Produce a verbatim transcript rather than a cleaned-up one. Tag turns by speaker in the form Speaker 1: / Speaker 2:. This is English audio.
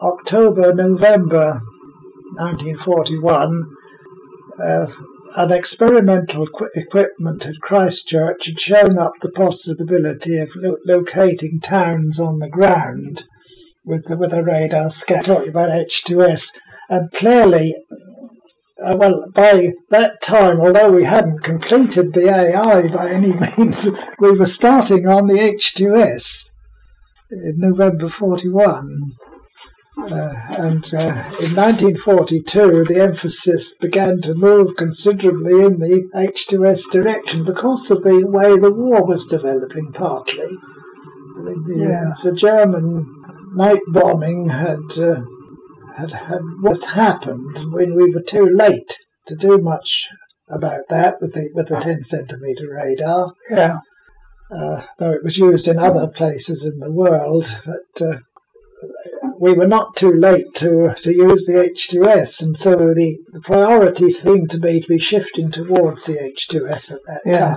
Speaker 1: October, November nineteen forty-one, uh, an experimental qu- equipment at Christchurch had shown up the possibility of lo- locating towns on the ground with the, with a radar scanner, talking about H two S, and clearly, uh, well, by that time, although we hadn't completed the A I by any means, we were starting on the H two S in November forty-one. Uh, and uh, in nineteen forty-two, the emphasis began to move considerably in the H two S direction because of the way the war was developing, partly. I mean, the,
Speaker 2: Yeah.
Speaker 1: the German night bombing had, uh, had had was happened when we were too late to do much about that with the with the ten centimeter radar.
Speaker 2: Yeah.
Speaker 1: Uh, though it was used in other places in the world, but uh, we were not too late to to use the H two S, and so the, the priority seemed to me to be shifting towards the H two S at that
Speaker 2: Yes.